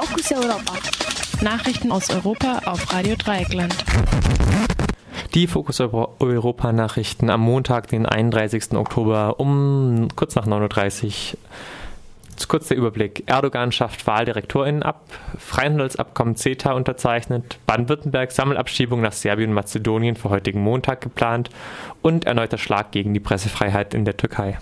Fokus Europa. Nachrichten aus Europa auf Radio Dreieckland. Die Fokus Europa Nachrichten am Montag, den 31. Oktober um kurz nach 9.30 Uhr. Kurz der Überblick. Erdogan schafft WahldirektorInnen ab, Freihandelsabkommen CETA unterzeichnet, Baden-Württemberg Sammelabschiebung nach Serbien und Mazedonien für heutigen Montag geplant und erneuter Schlag gegen die Pressefreiheit in der Türkei.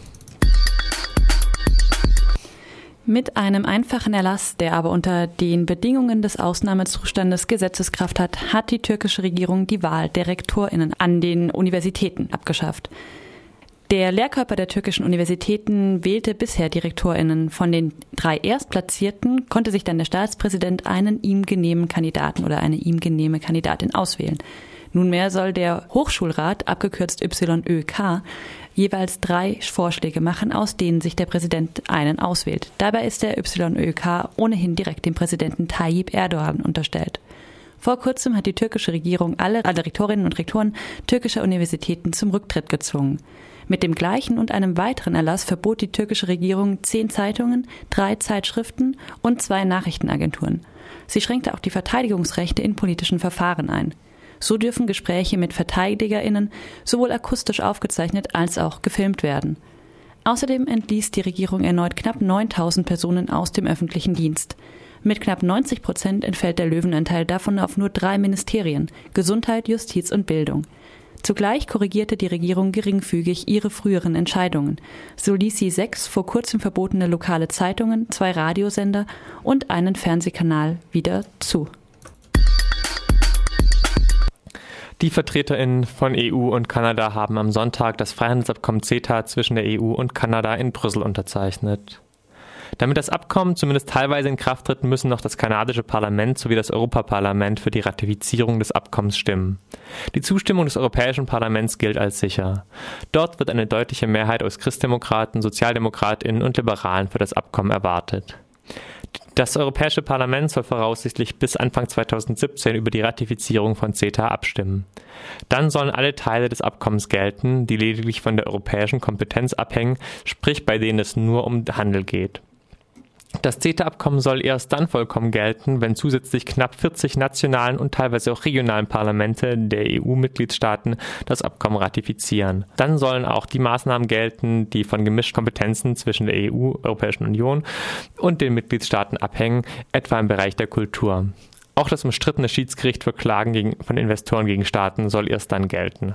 Mit einem einfachen Erlass, der aber unter den Bedingungen des Ausnahmezustandes Gesetzeskraft hat, hat die türkische Regierung die Wahl der RektorInnen an den Universitäten abgeschafft. Der Lehrkörper der türkischen Universitäten wählte bisher die RektorInnen. Von den 3 Erstplatzierten konnte sich dann der Staatspräsident einen ihm genehmen Kandidaten oder eine ihm genehme Kandidatin auswählen. Nunmehr soll der Hochschulrat, abgekürzt YÖK, jeweils 3 Vorschläge machen, aus denen sich der Präsident einen auswählt. Dabei ist der YÖK ohnehin direkt dem Präsidenten Tayyip Erdogan unterstellt. Vor kurzem hat die türkische Regierung alle Rektorinnen und Rektoren türkischer Universitäten zum Rücktritt gezwungen. Mit dem gleichen und einem weiteren Erlass verbot die türkische Regierung 10 Zeitungen, 3 Zeitschriften und 2 Nachrichtenagenturen. Sie schränkte auch die Verteidigungsrechte in politischen Verfahren ein. So dürfen Gespräche mit VerteidigerInnen sowohl akustisch aufgezeichnet als auch gefilmt werden. Außerdem entließ die Regierung erneut knapp 9.000 Personen aus dem öffentlichen Dienst. Mit knapp 90% entfällt der Löwenanteil davon auf nur 3 Ministerien: Gesundheit, Justiz und Bildung. Zugleich korrigierte die Regierung geringfügig ihre früheren Entscheidungen. So ließ sie 6 vor kurzem verbotene lokale Zeitungen, 2 Radiosender und einen Fernsehkanal wieder zu. Die VertreterInnen von EU und Kanada haben am Sonntag das Freihandelsabkommen CETA zwischen der EU und Kanada in Brüssel unterzeichnet. Damit das Abkommen zumindest teilweise in Kraft tritt, müssen noch das kanadische Parlament sowie das Europaparlament für die Ratifizierung des Abkommens stimmen. Die Zustimmung des Europäischen Parlaments gilt als sicher. Dort wird eine deutliche Mehrheit aus Christdemokraten, SozialdemokratInnen und Liberalen für das Abkommen erwartet. Das Europäische Parlament soll voraussichtlich bis Anfang 2017 über die Ratifizierung von CETA abstimmen. Dann sollen alle Teile des Abkommens gelten, die lediglich von der europäischen Kompetenz abhängen, sprich bei denen es nur um Handel geht. Das CETA-Abkommen soll erst dann vollkommen gelten, wenn zusätzlich knapp 40 nationalen und teilweise auch regionalen Parlamente der EU-Mitgliedstaaten das Abkommen ratifizieren. Dann sollen auch die Maßnahmen gelten, die von gemischten Kompetenzen zwischen der EU, Europäischen Union und den Mitgliedstaaten abhängen, etwa im Bereich der Kultur. Auch das umstrittene Schiedsgericht für Klagen von Investoren gegen Staaten soll erst dann gelten.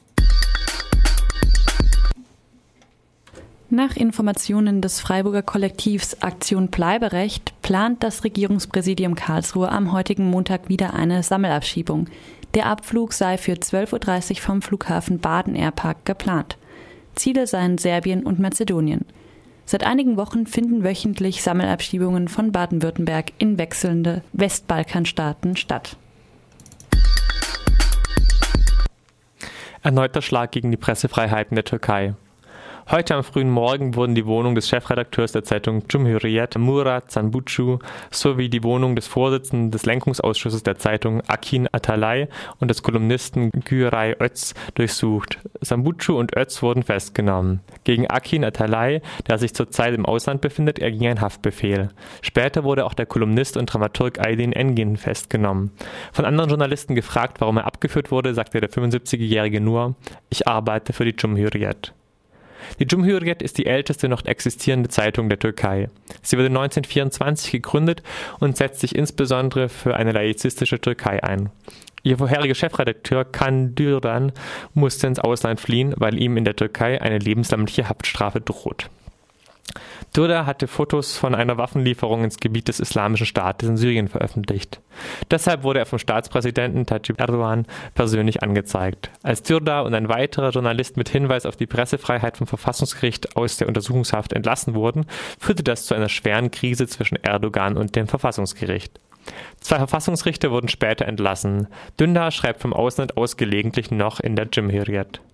Nach Informationen des Freiburger Kollektivs Aktion Bleiberecht plant das Regierungspräsidium Karlsruhe am heutigen Montag wieder eine Sammelabschiebung. Der Abflug sei für 12.30 Uhr vom Flughafen Baden-Airpark geplant. Ziele seien Serbien und Mazedonien. Seit einigen Wochen finden wöchentlich Sammelabschiebungen von Baden-Württemberg in wechselnde Westbalkanstaaten statt. Erneuter Schlag gegen die Pressefreiheit in der Türkei. Heute am frühen Morgen wurden die Wohnung des Chefredakteurs der Zeitung Cumhuriyet, Murat Sanbucu, sowie die Wohnung des Vorsitzenden des Lenkungsausschusses der Zeitung Akin Atalay und des Kolumnisten Güray Öz durchsucht. Sanbucu und Öz wurden festgenommen. Gegen Akin Atalay, der sich zurzeit im Ausland befindet, erging ein Haftbefehl. Später wurde auch der Kolumnist und Dramaturg Aydin Engin festgenommen. Von anderen Journalisten gefragt, warum er abgeführt wurde, sagte der 75-Jährige nur: Ich arbeite für die Cumhuriyet. Die Cumhuriyet ist die älteste noch existierende Zeitung der Türkei. Sie wurde 1924 gegründet und setzt sich insbesondere für eine laizistische Türkei ein. Ihr vorheriger Chefredakteur Can Dündar musste ins Ausland fliehen, weil ihm in der Türkei eine lebenslängliche Haftstrafe droht. Dündar hatte Fotos von einer Waffenlieferung ins Gebiet des Islamischen Staates in Syrien veröffentlicht. Deshalb wurde er vom Staatspräsidenten Tayyip Erdogan persönlich angezeigt. Als Dündar und ein weiterer Journalist mit Hinweis auf die Pressefreiheit vom Verfassungsgericht aus der Untersuchungshaft entlassen wurden, führte das zu einer schweren Krise zwischen Erdogan und dem Verfassungsgericht. 2 Verfassungsrichter wurden später entlassen. Dündar schreibt vom Ausland aus gelegentlich noch in der Cumhuriyet.